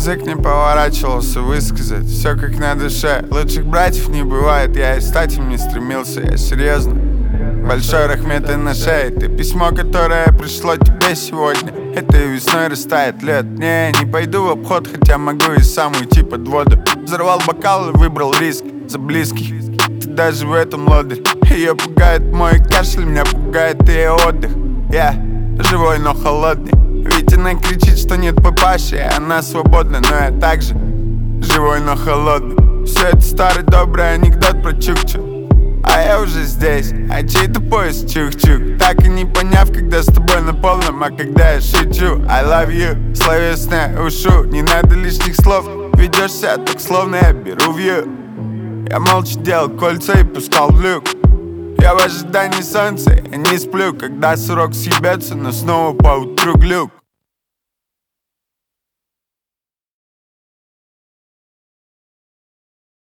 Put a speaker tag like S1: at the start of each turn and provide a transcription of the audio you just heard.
S1: язык не поворачивался высказать все как на душе. Лучших братьев не бывает, я и стать им не стремился, я серьезно. Большой рахмет и на шее. Ты письмо, которое пришло тебе сегодня. Этой весной растает лед. Не пойду в обход, хотя могу и сам уйти под воду. Взорвал бокал и выбрал риск за близких. Ты даже в этом лодырь. Ее пугает мой кашель, меня пугает ее отдых. Я живой, но холодный. Ведь она кричит, что нет папаши, и она свободна, но я также живой, но холодный. Все это старый добрый анекдот про Чукчу. А я уже здесь, а чей-то поезд чух-чух. Так и не поняв, когда с тобой на полном, а когда я шучу. I love you, словесное ушу. Не надо лишних слов, ведешь себя так, словно я беру вью. Я молча делал кольца и пускал в люк. Я в ожидании солнца, я не сплю, когда срок съебется, но снова поутру глюк.